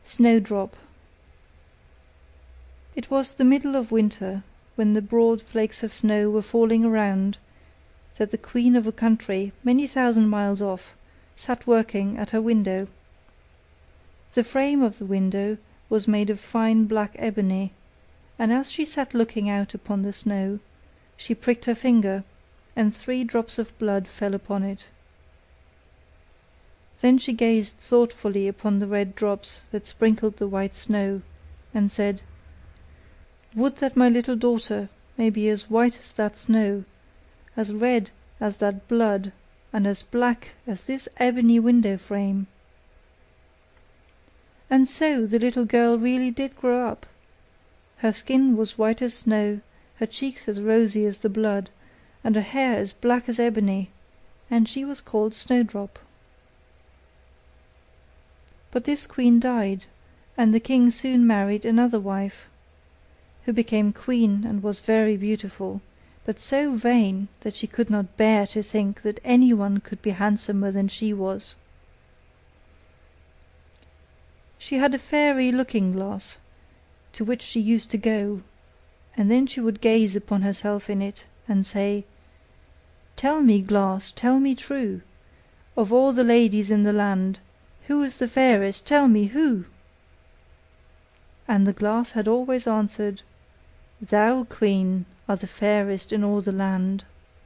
Snowdrop. It was the middle of winter, when the broad flakes of snow were falling around, that the queen of a country many thousand miles off sat working at her window. The frame of the window was made of fine black ebony, and as she sat looking out upon the snow, she pricked her finger, and 3 drops of blood fell upon it. Then she gazed thoughtfully upon the red drops that sprinkled the white snow, and said, "Would that my little daughter may be as white as that snow, as red as that blood, and as black as this ebony window frame." And so the little girl really did grow up. Her skin was white as snow, her cheeks as rosy as the blood, and her hair as black as ebony, and she was called Snowdrop. But this queen died, and the king soon married another wife, who became queen and was very beautiful, but so vain that she could not bear to think that anyone could be handsomer than she was. She had a fairy looking-glass, to which she used to go, and then she would gaze upon herself in it, and say, "Tell me, glass, tell me true, of all the ladies in the land, who is the fairest? Tell me who?" And the glass had always answered, "Thou, queen, art the fairest in all the land."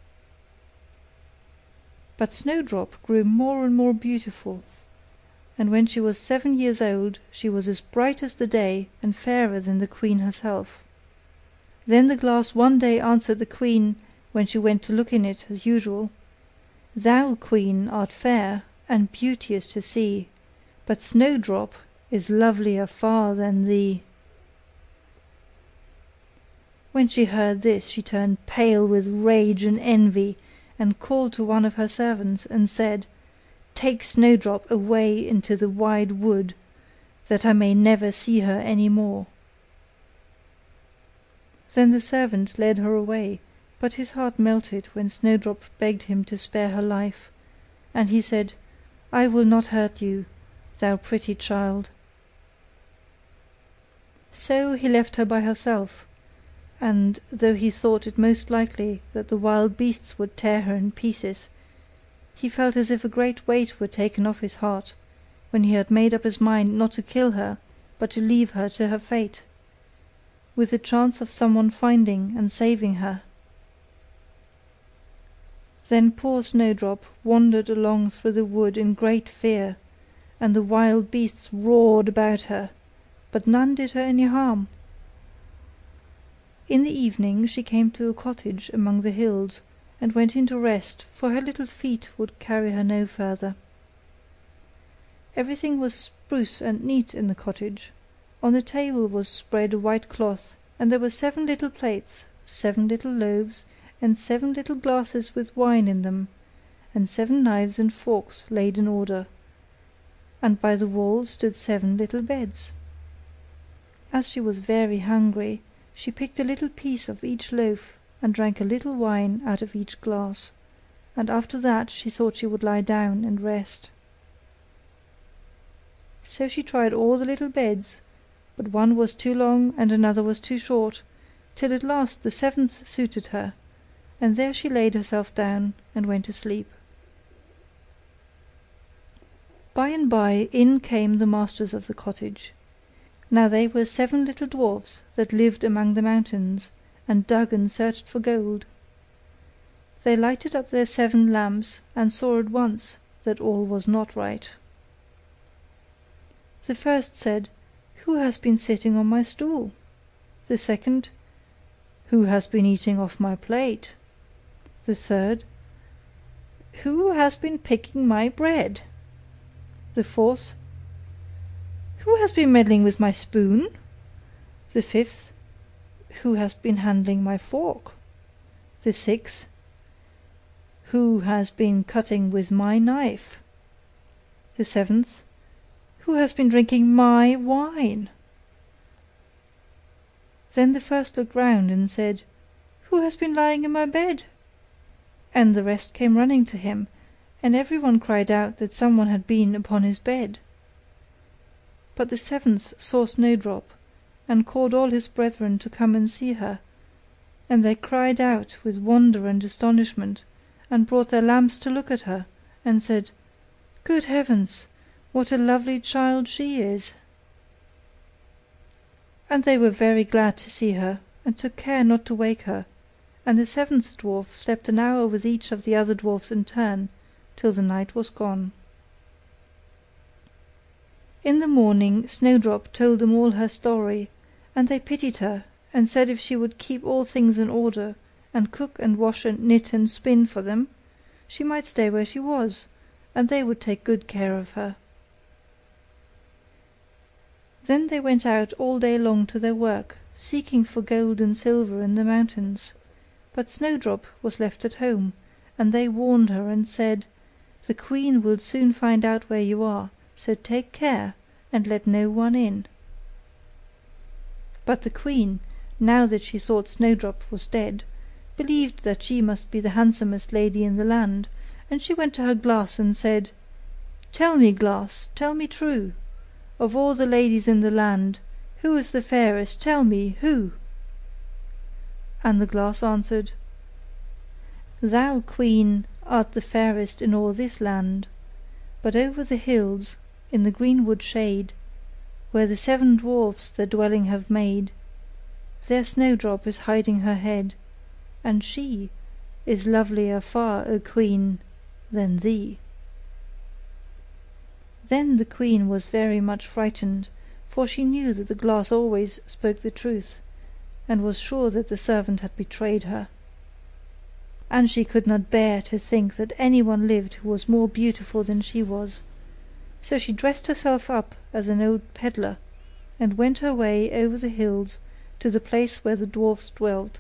But Snowdrop grew more and more beautiful, and when she was 7 years old she was as bright as the day and fairer than the queen herself. Then the glass one day answered the queen, when she went to look in it as usual, "Thou, queen, art fair and beauteous to see, but Snowdrop is lovelier far than thee." When she heard this she turned pale with rage and envy, and called to one of her servants, and said, "Take Snowdrop away into the wide wood, that I may never see her any more." Then the servant led her away, but his heart melted when Snowdrop begged him to spare her life, and he said, "I will not hurt you, thou pretty child." So he left her by herself, and though he thought it most likely that the wild beasts would tear her in pieces, he felt as if a great weight were taken off his heart, when he had made up his mind not to kill her, but to leave her to her fate, with the chance of someone finding and saving her. Then poor Snowdrop wandered along through the wood in great fear, and the wild beasts roared about her, but none did her any harm. In the evening she came to a cottage among the hills, and went in to rest, for her little feet would carry her no further. Everything was spruce and neat in the cottage. On the table was spread a white cloth, and there were 7 little plates, 7 little loaves, and 7 little glasses with wine in them, and 7 knives and forks laid in order, and by the wall stood 7 little beds. As she was very hungry, she picked a little piece of each loaf, and drank a little wine out of each glass, and after that she thought she would lie down and rest. So she tried all the little beds, but one was too long and another was too short, till at last the 7th suited her, and there she laid herself down and went to sleep. By and by in came the masters of the cottage. Now they were 7 little dwarfs that lived among the mountains, and dug and searched for gold. They lighted up their 7 lamps, and saw at once that all was not right. The first said, "Who has been sitting on my stool?" The second, "Who has been eating off my plate?" The third, "Who has been picking my bread?" The fourth, "Who has been meddling with my spoon?" The fifth, "Who has been handling my fork?" The sixth, "Who has been cutting with my knife?" The seventh, "Who has been drinking my wine?" Then the first looked round and said, "Who has been lying in my bed?" And the rest came running to him, and everyone cried out that someone had been upon his bed. But the seventh saw Snowdrop, and called all his brethren to come and see her, and they cried out with wonder and astonishment, and brought their lamps to look at her, and said, "Good heavens, what a lovely child she is!" And they were very glad to see her, and took care not to wake her, and the seventh dwarf slept an hour with each of the other dwarfs in turn, till the night was gone. In the morning Snowdrop told them all her story, and they pitied her, and said if she would keep all things in order, and cook and wash and knit and spin for them, she might stay where she was, and they would take good care of her. Then they went out all day long to their work, seeking for gold and silver in the mountains. But Snowdrop was left at home, and they warned her and said, "The queen will soon find out where you are, so take care, and let no one in." But the queen, now that she thought Snowdrop was dead, believed that she must be the handsomest lady in the land, and she went to her glass and said, "Tell me, glass, tell me true, of all the ladies in the land, who is the fairest? Tell me, who?" And the glass answered, "Thou, queen, art the fairest in all this land, but over the hills, in the greenwood shade, where the seven dwarfs their dwelling have made, there Snowdrop is hiding her head, and she is lovelier far, O queen, than thee." Then the queen was very much frightened, for she knew that the glass always spoke the truth, and was sure that the servant had betrayed her. And she could not bear to think that anyone lived who was more beautiful than she was. So she dressed herself up as an old peddler, and went her way over the hills to the place where the dwarfs dwelt.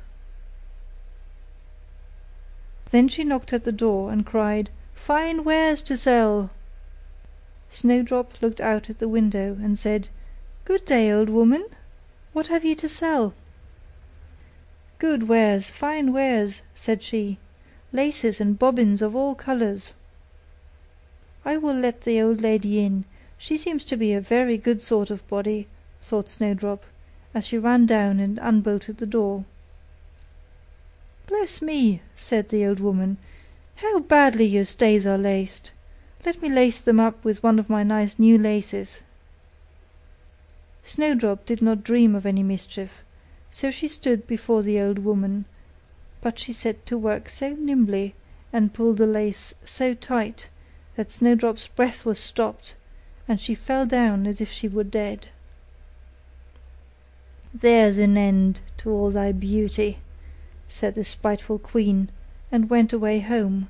Then she knocked at the door and cried, "Fine wares to sell!" Snowdrop looked out at the window and said, "Good day, old woman, what have ye to sell?" "Good wares, fine wares," said she, "laces and bobbins of all colours." "I will let the old lady in, she seems to be a very good sort of body," thought Snowdrop, as she ran down and unbolted the door. "Bless me," said the old woman, "how badly your stays are laced. Let me lace them up with one of my nice new laces." Snowdrop did not dream of any mischief, so she stood before the old woman, but she set to work so nimbly, and pulled the lace so tight, that Snowdrop's breath was stopped, and she fell down as if she were dead. "There's an end to all thy beauty," said the spiteful queen, and went away home.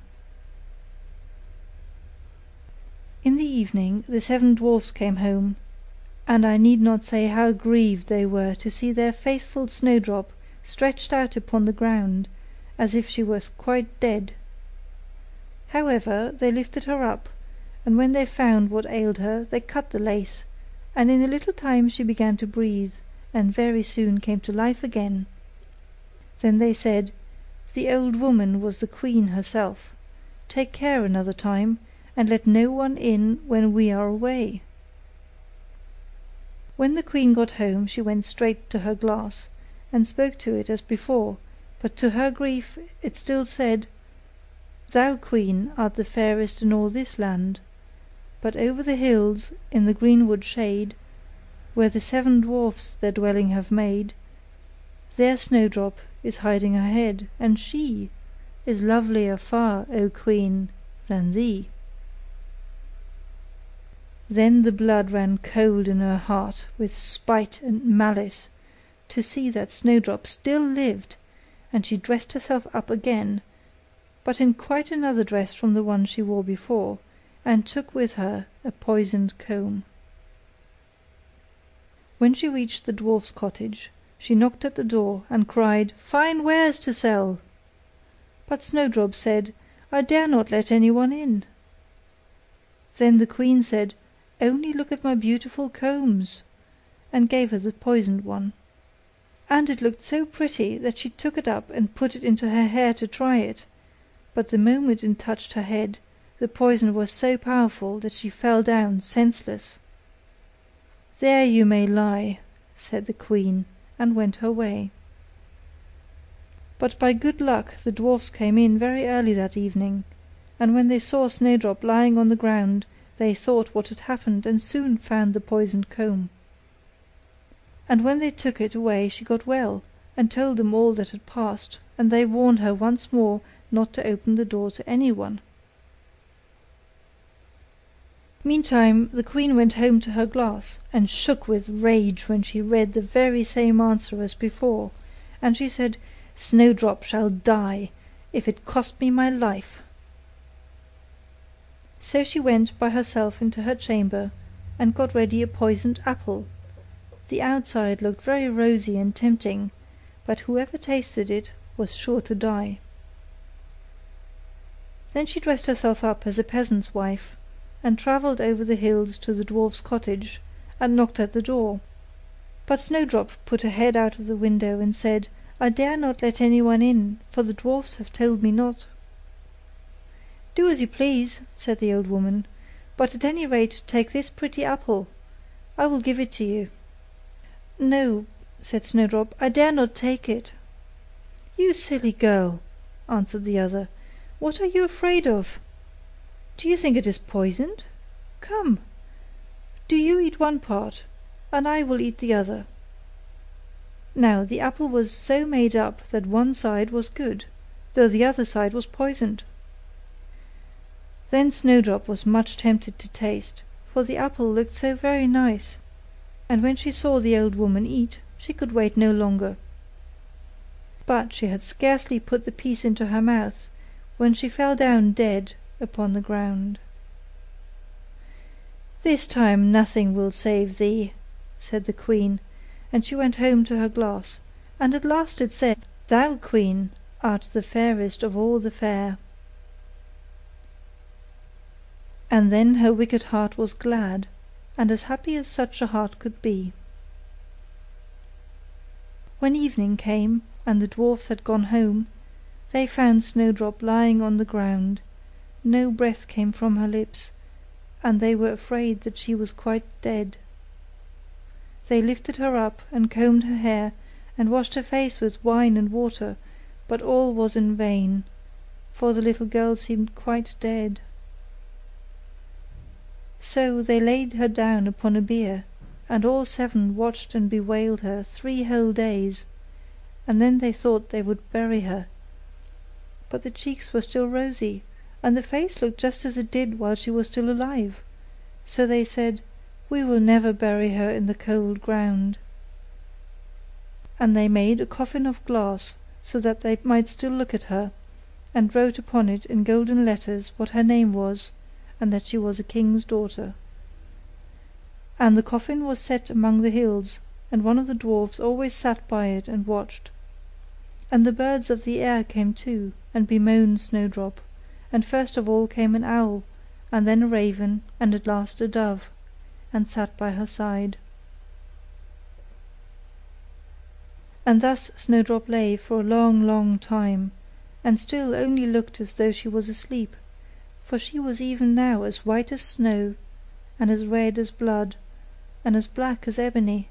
In the evening the seven dwarfs came home, and I need not say how grieved they were to see their faithful Snowdrop stretched out upon the ground, as if she was quite dead. However, they lifted her up, and when they found what ailed her, they cut the lace, and in a little time she began to breathe, and very soon came to life again. Then they said, "The old woman was the queen herself. Take care another time, and let no one in when we are away." When the queen got home she went straight to her glass, and spoke to it as before, but to her grief it still said, "Thou, queen, art the fairest in all this land, but over the hills, in the greenwood shade, where the seven dwarfs their dwelling have made, there Snowdrop is hiding her head, and she is lovelier far, O queen, than thee." Then the blood ran cold in her heart with spite and malice, to see that Snowdrop still lived, and she dressed herself up again, but in quite another dress from the one she wore before, and took with her a poisoned comb. When she reached the dwarf's cottage, she knocked at the door and cried, "Fine wares to sell!" But Snowdrop said, "I dare not let anyone in." Then the queen said, "Only look at my beautiful combs," and gave her the poisoned one. And it looked so pretty that she took it up and put it into her hair to try it, but the moment it touched her head, the poison was so powerful that she fell down senseless. "There you may lie," said the queen, and went her way. But by good luck the dwarfs came in very early that evening, and when they saw Snowdrop lying on the ground they thought what had happened, and soon found the poisoned comb. And when they took it away she got well, and told them all that had passed, and they warned her once more not to open the door to anyone. Meantime the queen went home to her glass, and shook with rage when she read the very same answer as before, and she said, "Snowdrop shall die, if it cost me my life." So she went by herself into her chamber, and got ready a poisoned apple. The outside looked very rosy and tempting, but whoever tasted it was sure to die. Then she dressed herself up as a peasant's wife, and travelled over the hills to the dwarf's cottage, and knocked at the door. But Snowdrop put her head out of the window and said, "I dare not let anyone in, for the dwarfs have told me not." "Do as you please," said the old woman, "but at any rate take this pretty apple. I will give it to you." "No," said Snowdrop, "I dare not take it." "You silly girl," answered the other, "what are you afraid of? Do you think it is poisoned? Come, do you eat one part, and I will eat the other." Now the apple was so made up that one side was good, though the other side was poisoned. Then Snowdrop was much tempted to taste, for the apple looked so very nice, and when she saw the old woman eat, she could wait no longer. But she had scarcely put the piece into her mouth, when she fell down dead upon the ground. "This time nothing will save thee," said the queen, and she went home to her glass, and at last it said, "Thou, queen, art the fairest of all the fair." And then her wicked heart was glad, and as happy as such a heart could be. When evening came, and the dwarfs had gone home, they found Snowdrop lying on the ground. No breath came from her lips, and they were afraid that she was quite dead. They lifted her up, and combed her hair, and washed her face with wine and water, but all was in vain, for the little girl seemed quite dead. So they laid her down upon a bier, and all seven watched and bewailed her 3 whole days, and then they thought they would bury her. But the cheeks were still rosy, and the face looked just as it did while she was still alive, so they said, "We will never bury her in the cold ground." And they made a coffin of glass, so that they might still look at her, and wrote upon it in golden letters what her name was, and that she was a king's daughter. And the coffin was set among the hills, and one of the dwarfs always sat by it and watched. And the birds of the air came too, and bemoaned Snowdrop, and first of all came an owl, and then a raven, and at last a dove, and sat by her side. And thus Snowdrop lay for a long, long time, and still only looked as though she was asleep, for she was even now as white as snow, and as red as blood, and as black as ebony.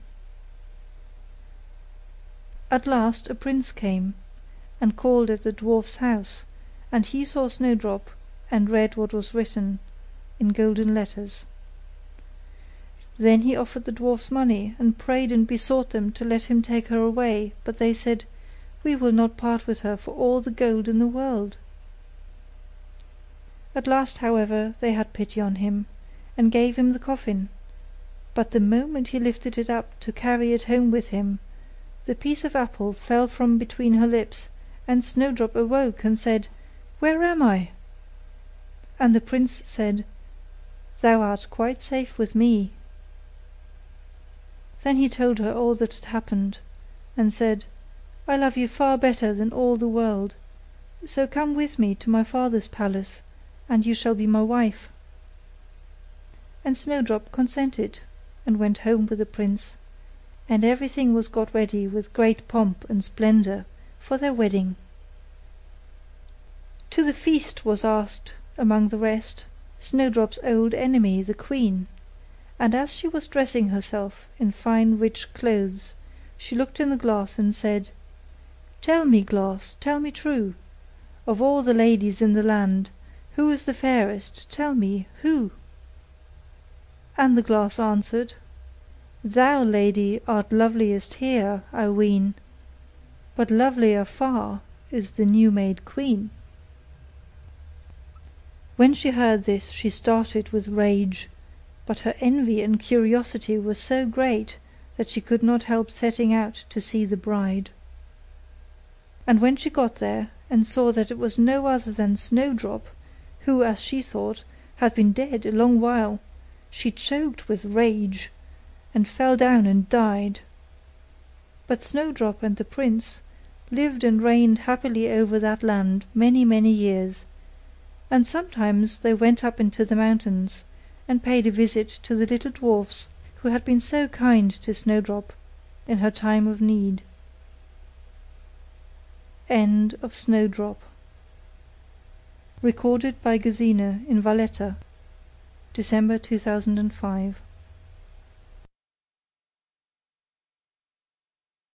At last a prince came, and called at the dwarf's house, and he saw Snowdrop, and read what was written in golden letters. Then he offered the dwarfs money, and prayed and besought them to let him take her away, but they said, "We will not part with her for all the gold in the world." At last, however, they had pity on him, and gave him the coffin, but the moment he lifted it up to carry it home with him, the piece of apple fell from between her lips, and Snowdrop awoke and said, "Where am I?" And the prince said, "Thou art quite safe with me." Then he told her all that had happened, and said, "I love you far better than all the world, so come with me to my father's palace, and you shall be my wife." And Snowdrop consented, and went home with the prince, and everything was got ready with great pomp and splendour for their wedding. To the feast was asked, among the rest, Snowdrop's old enemy, the queen, and as she was dressing herself in fine rich clothes, she looked in the glass and said, "Tell me, glass, tell me true, of all the ladies in the land, who is the fairest? Tell me, who?" And the glass answered, "Thou, lady, art loveliest here, I ween, but lovelier far is the new-made queen." When she heard this she started with rage, but her envy and curiosity were so great that she could not help setting out to see the bride. And when she got there, and saw that it was no other than Snowdrop, who, as she thought, had been dead a long while, she choked with rage, and fell down and died. But Snowdrop and the prince lived and reigned happily over that land many, many years, and sometimes they went up into the mountains, and paid a visit to the little dwarfs who had been so kind to Snowdrop in her time of need. End of Snowdrop. Recorded by Gesine in Valletta, December 2005.